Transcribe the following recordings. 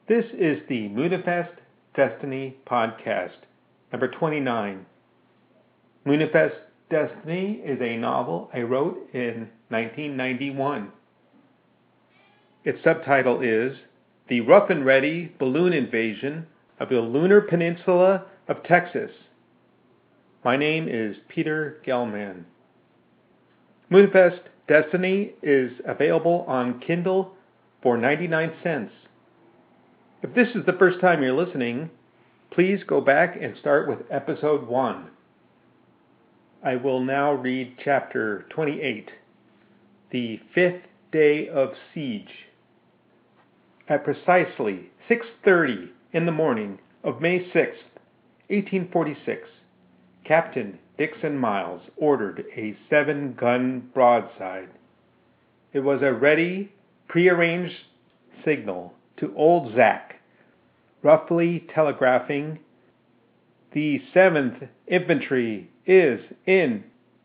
This is the Moonifest Destiny podcast, number 29. Moonifest Destiny is a novel I wrote in 1991. Its subtitle is The Rough and Ready Balloon Invasion of the Lunar Peninsula of Texas. My name is Peter Gelman. Moonifest Destiny is available on Kindle for 99 cents. If this is the first time you're listening, please go back and start with episode 1. I will now read chapter 28, The Fifth Day of Siege. At precisely 6:30 in the morning of May 6th, 1846, Captain Dixon Miles ordered a 7-gun broadside. It was a ready, prearranged signal to Old Zack, roughly telegraphing, "The 7th Infantry is in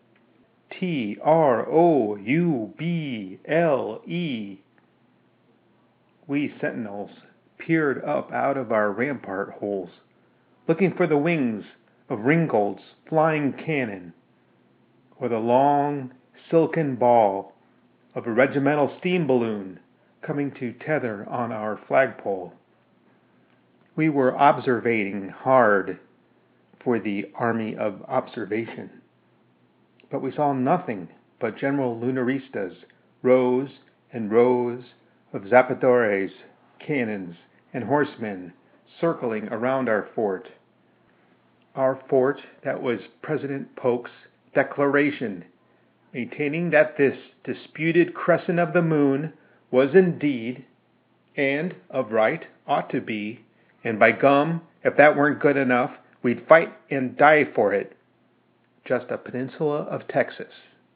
Trouble." We sentinels peered up out of our rampart holes, looking for the wings of Ringgold's flying cannon, or the long, silken ball of a regimental steam balloon coming to tether on our flagpole. We were observating hard for the Army of Observation, but we saw nothing but General Lunarista's rows and rows of zapadores, cannons, and horsemen circling around our fort. Our fort that was President Polk's declaration, maintaining that this disputed crescent of the moon was indeed, and of right ought to be, and by gum, if that weren't good enough, we'd fight and die for it, just a peninsula of Texas.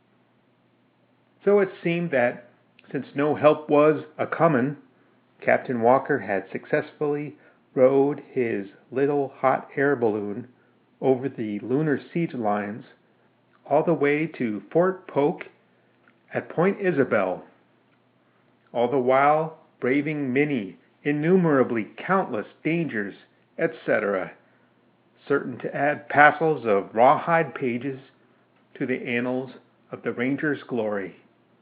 So it seemed that, since no help was a-comin', Captain Walker had successfully rowed his little hot air balloon over the lunar siege lines all the way to Fort Polk at Point Isabel, all the while braving many, innumerably countless dangers, etc., certain to add passels of rawhide pages to the annals of the Ranger's glory.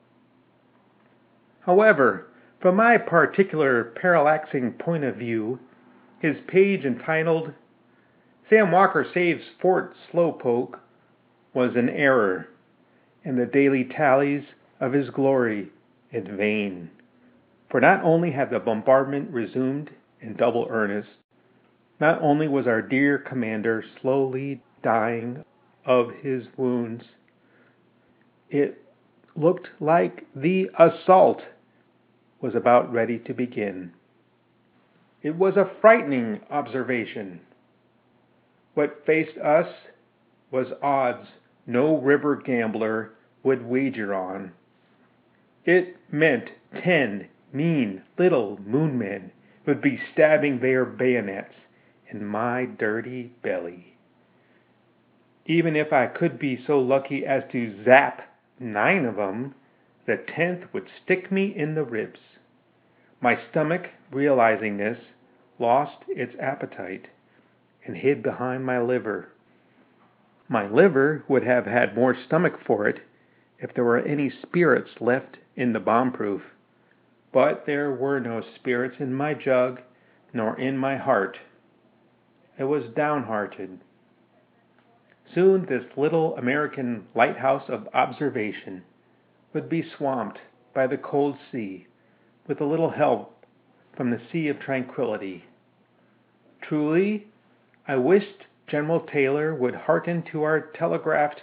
However, from my particular parallaxing point of view, his page entitled "Sam Walker Saves Fort Slowpoke" was an error, and the daily tallies of his glory in vain. For not only had the bombardment resumed in double earnest, not only was our dear commander slowly dying of his wounds, it looked like the assault was about ready to begin. It was a frightening observation. What faced us was odds no river gambler would wager on. It meant 10 mean little moonmen would be stabbing their bayonets in my dirty belly. Even if I could be so lucky as to zap 9 of them, the 10th would stick me in the ribs. My stomach, realizing this, lost its appetite and hid behind my liver. My liver would have had more stomach for it if there were any spirits left in the bomb-proof. But there were no spirits in my jug, nor in my heart. I was downhearted. Soon this little American lighthouse of observation would be swamped by the cold sea, with a little help from the Sea of Tranquility. Truly, I wished General Taylor would hearken to our telegraphed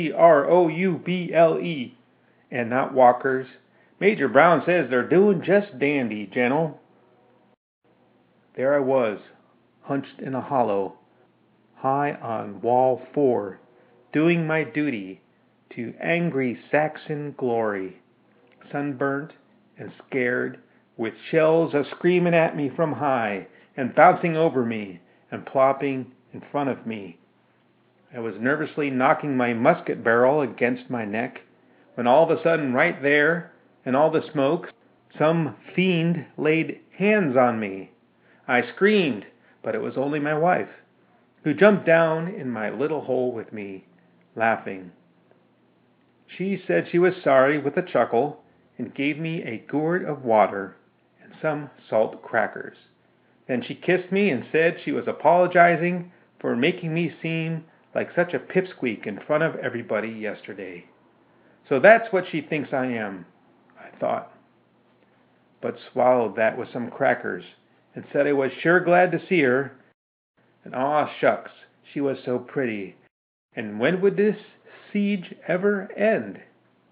TROUBLE, and not Walker's "Major Brown says they're doing just dandy, General." There I was, hunched in a hollow, high on Wall 4, doing my duty to angry Saxon glory, sunburnt and scared, with shells a-screamin' at me from high, and bouncing over me, and plopping in front of me. I was nervously knocking my musket barrel against my neck, when all of a sudden, right there, in all the smoke, some fiend laid hands on me. I screamed, but it was only my wife, who jumped down in my little hole with me, laughing. She said she was sorry with a chuckle and gave me a gourd of water and some salt crackers. Then she kissed me and said she was apologizing for making me seem like such a pipsqueak in front of everybody yesterday. So that's what she thinks I am, I thought, but swallowed that with some crackers and said I was sure glad to see her. And aw shucks, she was so pretty. And when would this siege ever end?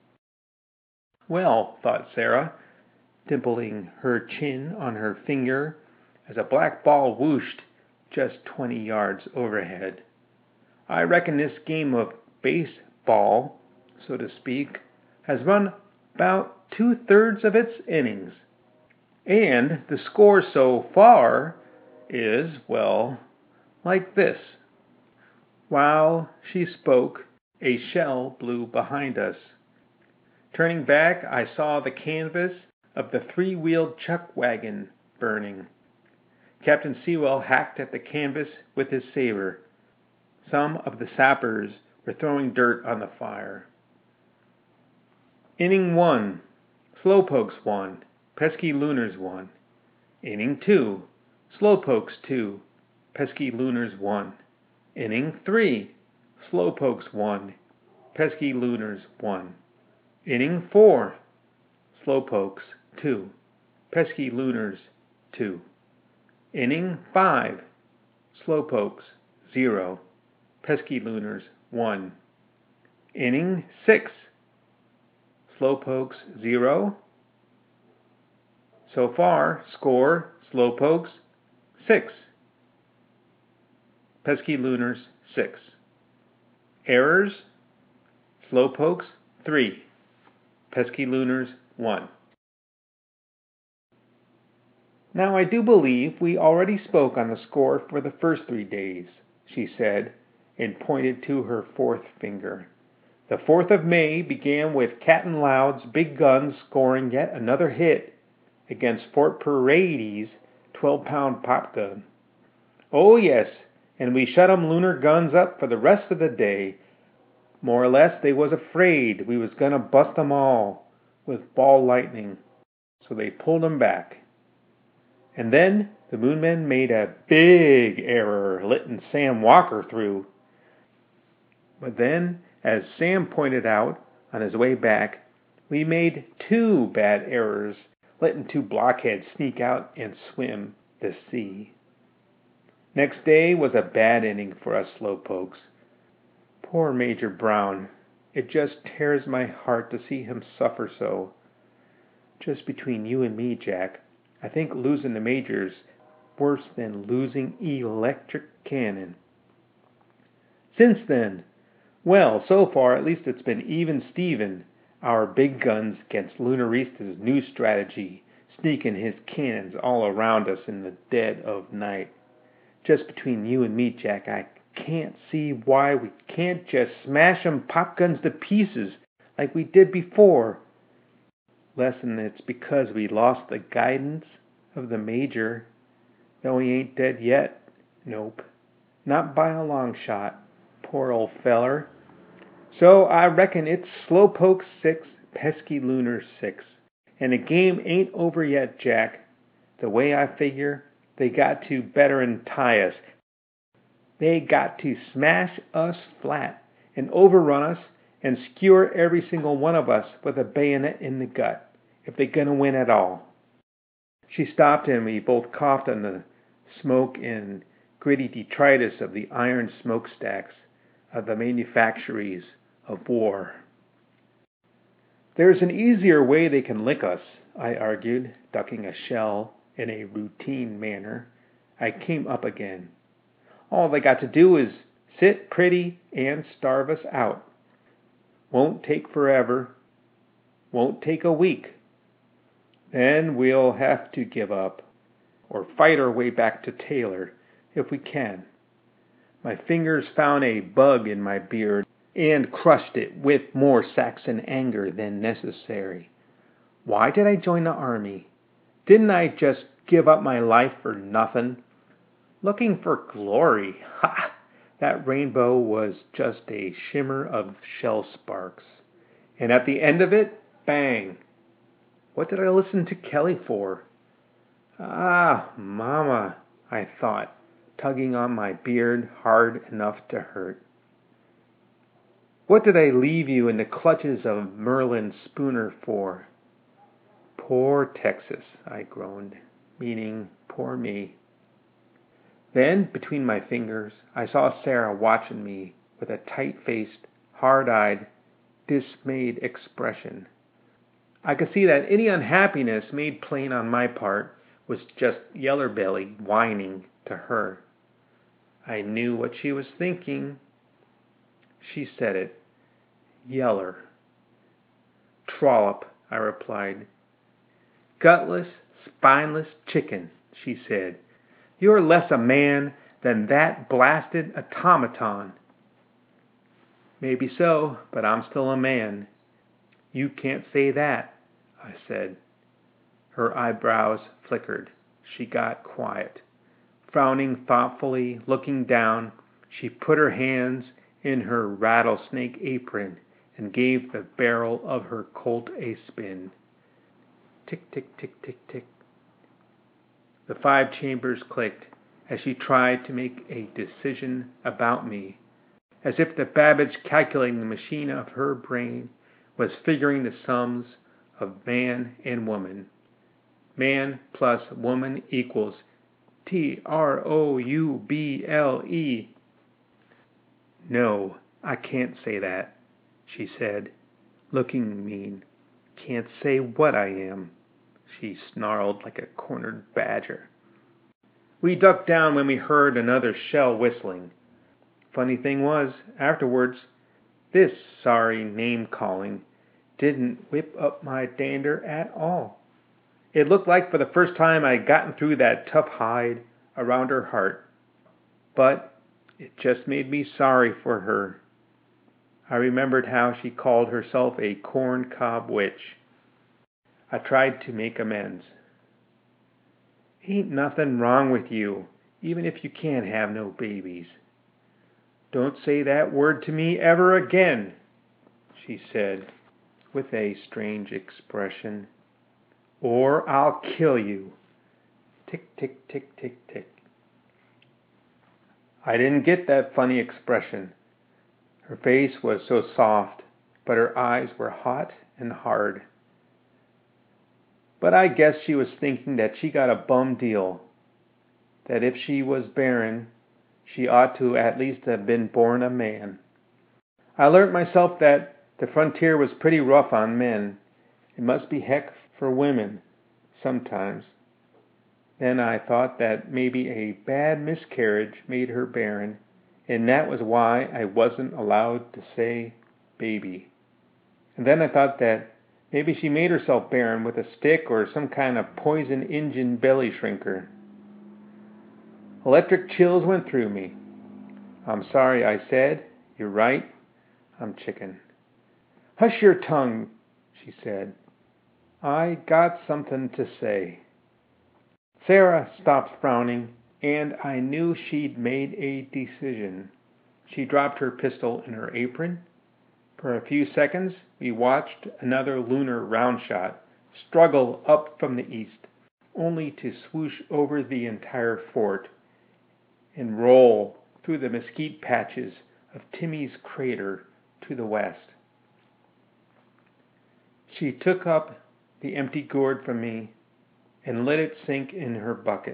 Well, thought Sarah, dimpling her chin on her finger as a black ball whooshed just 20 yards overhead. I reckon this game of baseball, so to speak, has run about 2/3 of its innings. And the score so far is, well, like this. While she spoke, a shell blew behind us. Turning back, I saw the canvas of the 3-wheeled chuck wagon burning. Captain Sewell hacked at the canvas with his saber. Some of the sappers were throwing dirt on the fire. Inning 1, Slowpokes 1, Pesky Lunars 1. Inning 2, Slowpokes 2, Pesky Lunars 1. Inning 3, Slowpokes 1, Pesky Lunars 1. Inning 4, Slowpokes 2, Pesky Lunars 2. Inning 5, Slowpokes 0, Pesky Lunars 1. Inning 6, Slowpokes 0. So far, score, Slowpokes 6, Pesky Lunars 6. Errors, Slowpokes 3, Pesky Lunars 1. Now I do believe we already spoke on the score for the first 3 days, she said, and pointed to her fourth finger. The 4th of May began with Captain Loud's big guns scoring yet another hit against Fort Paradis' 12-pound pop gun. Oh yes, and we shut 'em lunar guns up for the rest of the day. More or less they was afraid we was gonna bust 'em all with ball lightning, so they pulled 'em back. And then the Moonmen made a big error letting Sam Walker through. But then, as Sam pointed out on his way back, we made 2 bad errors letting 2 blockheads sneak out and swim the sea. Next day was a bad inning for us slowpokes. Poor Major Brown. It just tears my heart to see him suffer so. Just between you and me, Jack, I think losing the Major's worse than losing electric cannon. Since then, well, so far at least it's been even Steven, our big guns against Lunarista's new strategy, sneaking his cannons all around us in the dead of night. Just between you and me, Jack, I can't see why we can't just smash 'em pop guns to pieces like we did before. Lesson it's because we lost the guidance of the Major, though he ain't dead yet. Nope, not by a long shot. Poor old feller. So I reckon it's Slowpoke 6, Pesky Lunar 6. And the game ain't over yet, Jack. The way I figure, they got to better'n tie us. They got to smash us flat and overrun us and skewer every single one of us with a bayonet in the gut, if they're gonna win at all. She stopped and we both coughed on the smoke and gritty detritus of the iron smokestacks of the manufactories of war. There's an easier way they can lick us, I argued, ducking a shell in a routine manner. I came up again. All they got to do is sit pretty and starve us out. Won't take forever. Won't take a week. Then we'll have to give up, or fight our way back to Taylor, if we can. My fingers found a bug in my beard and crushed it with more Saxon anger than necessary. Why did I join the army? Didn't I just give up my life for nothing. Looking for glory. Ha! That rainbow was just a shimmer of shell sparks. And at the end of it, bang! What did I listen to Kelly for? Ah, Mama, I thought, tugging on my beard hard enough to hurt. What did I leave you in the clutches of Merlin Spooner for? Poor Texas, I groaned, meaning poor me. Then, between my fingers, I saw Sarah watching me with a tight-faced, hard-eyed, dismayed expression. I could see that any unhappiness made plain on my part was just Yeller-belly whining to her. I knew what she was thinking. She said it. Yeller. Trollop, I replied. Gutless, spineless chicken, she said. You're less a man than that blasted automaton. Maybe so, but I'm still a man. You can't say that, I said. Her eyebrows flickered. She got quiet. Frowning thoughtfully, looking down, she put her hands in her rattlesnake apron and gave the barrel of her Colt a spin. Tick, tick, tick, tick, tick. The 5 chambers clicked as she tried to make a decision about me, as if the Babbage calculating machine of her brain was figuring the sums of man and woman. Man plus woman equals TROUBLE. No, I can't say that, she said, looking mean. Can't say what I am, she snarled like a cornered badger. We ducked down when we heard another shell whistling. Funny thing was, afterwards, this sorry name-calling didn't whip up my dander at all. It looked like for the first time I'd gotten through that tough hide around her heart. But it just made me sorry for her. I remembered how she called herself a corn-cob witch. I tried to make amends. Ain't nothing wrong with you, even if you can't have no babies. Don't say that word to me ever again, she said, with a strange expression. Or I'll kill you. Tick, tick, tick, tick, tick. I didn't get that funny expression. Her face was so soft, but her eyes were hot and hard. But I guess she was thinking that she got a bum deal, that if she was barren, she ought to at least have been born a man. I learnt myself that the frontier was pretty rough on men. It must be heck for women, sometimes. Then I thought that maybe a bad miscarriage made her barren, and that was why I wasn't allowed to say baby. And then I thought that maybe she made herself barren with a stick or some kind of poison engine belly shrinker. Electric chills went through me. I'm sorry, I said. You're right. I'm chicken. Hush your tongue, she said. I got something to say. Sarah stopped frowning, and I knew she'd made a decision. She dropped her pistol in her apron. For a few seconds, we watched another lunar round shot struggle up from the east, only to swoosh over the entire fort and roll through the mesquite patches of Timmy's crater to the west. She took up the empty gourd from me and let it sink in her bucket.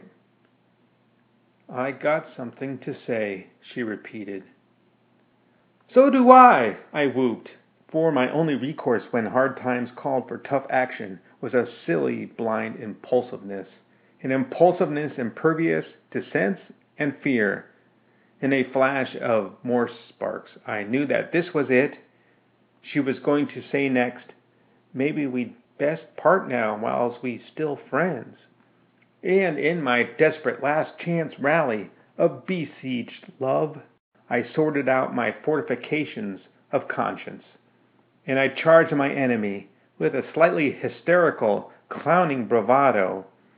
I got something to say, she repeated. So do I whooped, for my only recourse when hard times called for tough action was a silly, blind impulsiveness, an impulsiveness impervious to sense and fear. In a flash of Morse sparks, I knew that this was it. She was going to say next, maybe we'd best part now whilst we still friends. And in my desperate last chance rally of besieged love, I sorted out my fortifications of conscience, and I charged my enemy with a slightly hysterical, clowning bravado.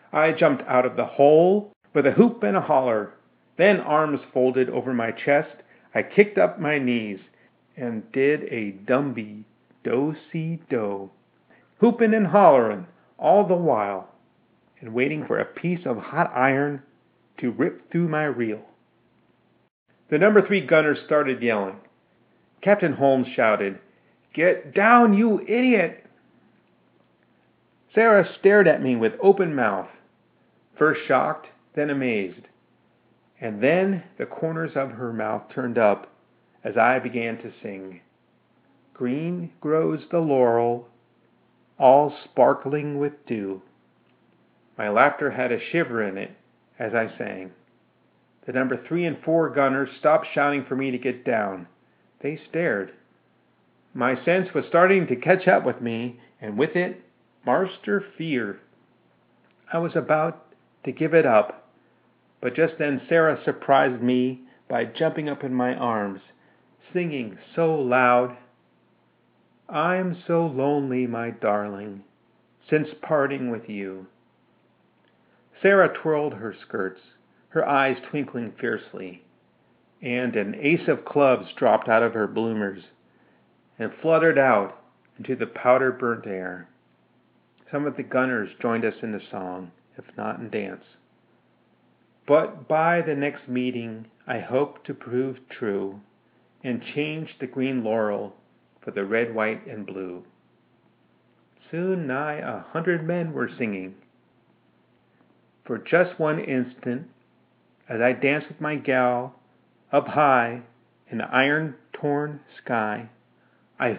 I jumped out of the hole with a hoop and a holler. Then, arms folded over my chest, I kicked up my knees and did a dumby do-si-do, hoopin' and hollerin' all the while, and waiting for a piece of hot iron to rip through my reel. The number 3 gunner started yelling. Captain Holmes shouted, "Get down, you idiot!" Sarah stared at me with open mouth, first shocked, then amazed. And then the corners of her mouth turned up as I began to sing. Green grows the laurel, all sparkling with dew. My laughter had a shiver in it as I sang. The number 3 and 4 gunners stopped shouting for me to get down. They stared. My sense was starting to catch up with me, and with it, master fear. I was about to give it up, but just then Sarah surprised me by jumping up in my arms, singing so loud, "I'm so lonely, my darling, since parting with you." Sarah twirled her skirts, her eyes twinkling fiercely, and an ace of clubs dropped out of her bloomers and fluttered out into the powder-burnt air. Some of the gunners joined us in the song, if not in dance. But by the next meeting, I hope to prove true and change the green laurel for the red, white, and blue. Soon nigh 100 men were singing. For just one instant, as I danced with my gal up high in the iron-torn sky, I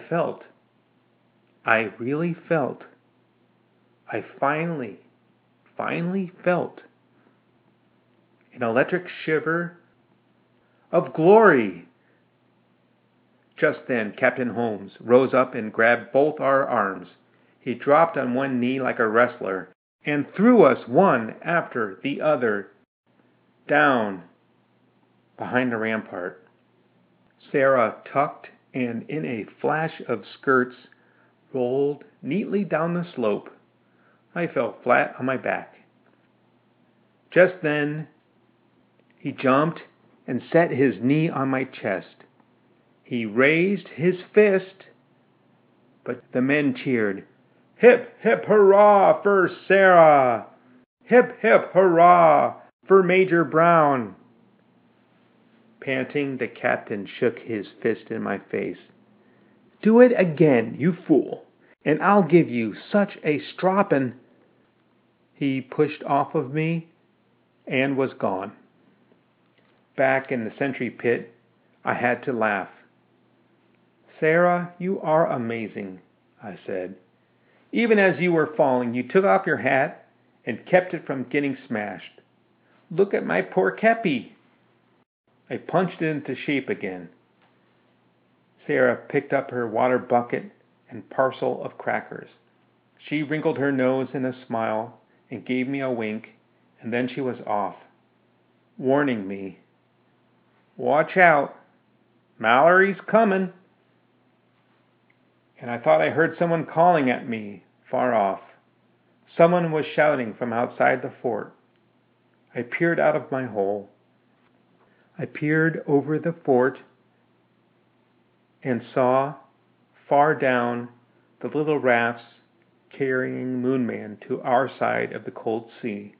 really felt, I finally felt an electric shiver of glory. Just then, Captain Holmes rose up and grabbed both our arms. He dropped on one knee like a wrestler and threw us one after the other down behind the rampart. Sarah tucked and in a flash of skirts rolled neatly down the slope. I fell flat on my back. Just then, he jumped and set his knee on my chest. He raised his fist, but the men cheered, "Hip, hip, hurrah for Sarah! Hip, hip, hurrah for Major Brown!" Panting, the captain shook his fist in my face. "Do it again, you fool, and I'll give you such a stroppin'." He pushed off of me and was gone. Back in the sentry pit, I had to laugh. "Sarah, you are amazing," I said. "Even as you were falling, you took off your hat and kept it from getting smashed. Look at my poor kepi." I punched it into shape again. Sarah picked up her water bucket and parcel of crackers. She wrinkled her nose in a smile and gave me a wink, and then she was off, warning me, "Watch out, Mallory's coming." And I thought I heard someone calling at me far off. Someone was shouting from outside the fort. I peered out of my hole. I peered over the fort and saw, far down, the little rafts carrying Moonman to our side of the cold sea.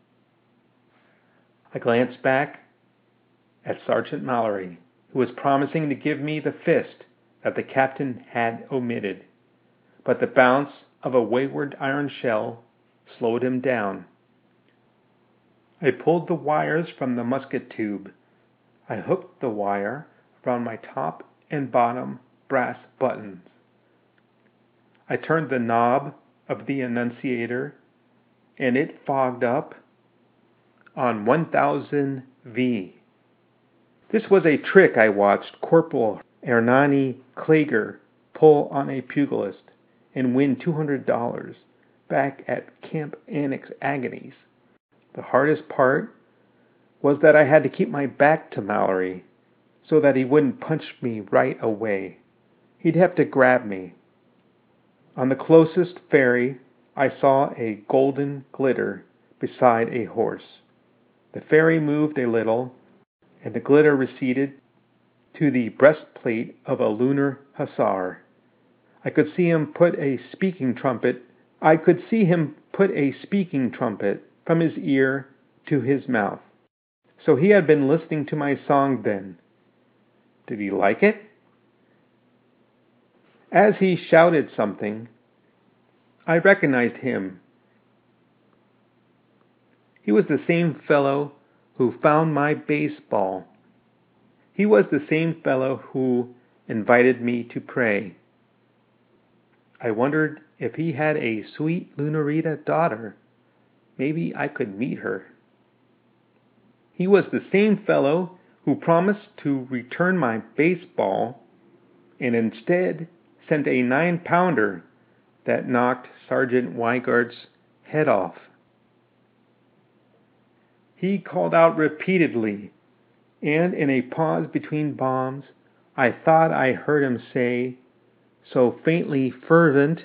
I glanced back at Sergeant Mallory, who was promising to give me the fist that the captain had omitted, but the bounce of a wayward iron shell slowed him down. I pulled the wires from the musket tube. I hooked the wire around my top and bottom brass buttons. I turned the knob of the annunciator, and it fogged up on 1000 V. This was a trick I watched Corporal Hernani Klager pull on a pugilist and win $200 back at Camp Annex Agonies. The hardest part was that I had to keep my back to Mallory so that he wouldn't punch me right away. He'd have to grab me. On the closest ferry, I saw a golden glitter beside a horse. The fairy moved a little, and the glitter receded to the breastplate of a lunar hussar. I could see him put a speaking trumpet from his ear to his mouth. So he had been listening to my song then. Did he like it? As he shouted something, I recognized him. He was the same fellow who found my baseball. He was the same fellow who invited me to pray. I wondered if he had a sweet Lunarita daughter. Maybe I could meet her. He was the same fellow who promised to return my baseball and instead sent a 9-pounder that knocked Sergeant Weigart's head off. He called out repeatedly, and in a pause between bombs, I thought I heard him say, so faintly fervent,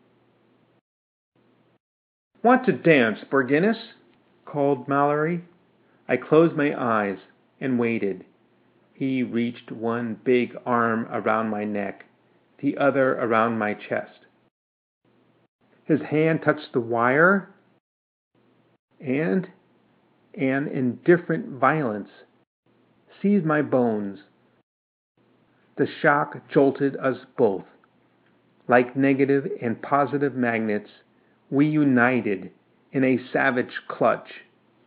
"Want to dance, Borginus?" called Mallory. I closed my eyes and waited. He reached one big arm around my neck, the other around my chest. His hand touched the wire, and an indifferent violence seized my bones. The shock jolted us both. Like negative and positive magnets, we united in a savage clutch.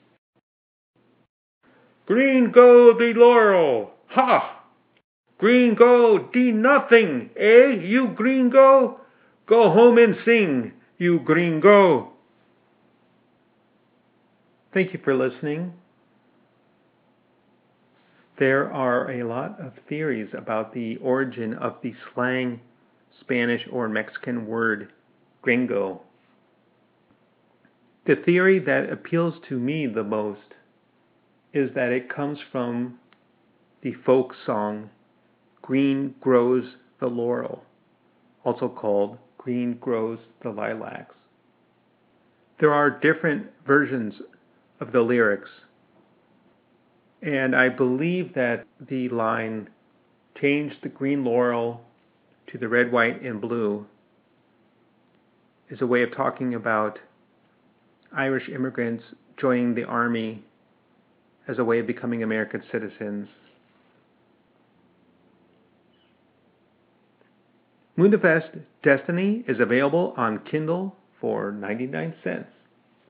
"Green go the laurel! Ha! Green go de nothing, eh, you gringo? Go home and sing, you gringo!" Thank you for listening. There are a lot of theories about the origin of the slang Spanish or Mexican word gringo. The theory that appeals to me the most is that it comes from the folk song "Green Grows the Laurel," also called "Green Grows the Lilacs." There are different versions of the lyrics, and I believe that the line "change the green laurel to the red, white, and blue" is a way of talking about Irish immigrants joining the army as a way of becoming American citizens. Moonvest Destiny is available on Kindle for 99 cents.